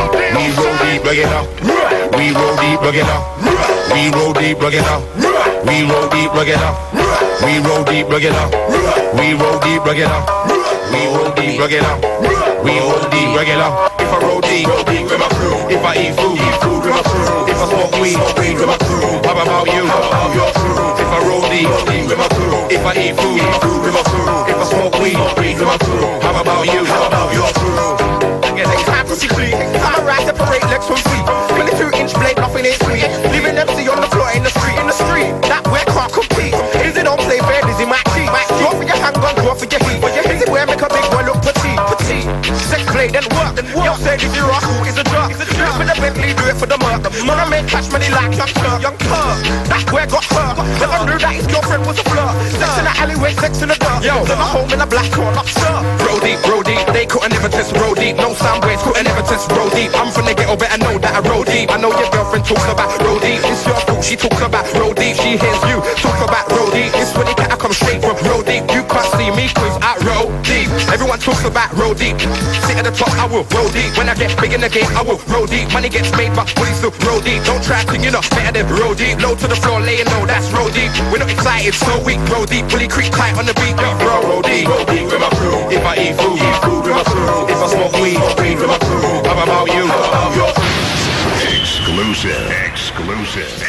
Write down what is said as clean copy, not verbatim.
We roll deep regular. We roll deep regular. We roll deep regular. We roll deep regular. We roll deep regular. We roll deep regular. We roll deep regular. We roll deep regular. If I roll deep with my crew. If I eat food with my crew. If I smoke weed with my crew. How about you? Your crew. If I roll deep with my crew. If I eat food with my crew. If I smoke weed with my crew. How about you? Your crew. Time to see clean. I'm a right separate legs from feet. 22-inch blade, nothing ain't sweet. Leaving MC on the floor in the street. That way can't compete. Is it don't play fair? Is it my cheat? Draw for your handgun, draw for your heat. Is it where make a big boy look petite? Sex play, then work. Yo said if you're who is a jerk. Do it for the Bentley, do it for the Merc. Wanna make cash money like young Turk. That where got hurt. Never knew that his girlfriend was a flirt. Sex in the alleyway, sex in the dirt. Yo, then a home in a black one, up sir. Roll deep, they couldn't never test roll deep. No sound waves, couldn't never test roll deep. I'm from the ghetto, better know that I roll deep. I know your girlfriend talks about roll deep. It's your fault, she talks about roll deep. She hears you talk about roll deep. It's when they I come straight from roll deep. You can't see me cause I roll deep. Everyone talks about roll deep. Sit at the top, I will roll deep. When I get big in the game, I will roll deep. Money gets made, but bullies still roll deep. Don't try to, you know, better than roll deep. Low to the floor, laying low, that's roll deep. We're not excited, so weak, roll deep. Bully creep tight on the beat, roll deep. Roll deep with my crew. If I eat food with my crew. If I smoke weed with my crew. How about you? Exclusive.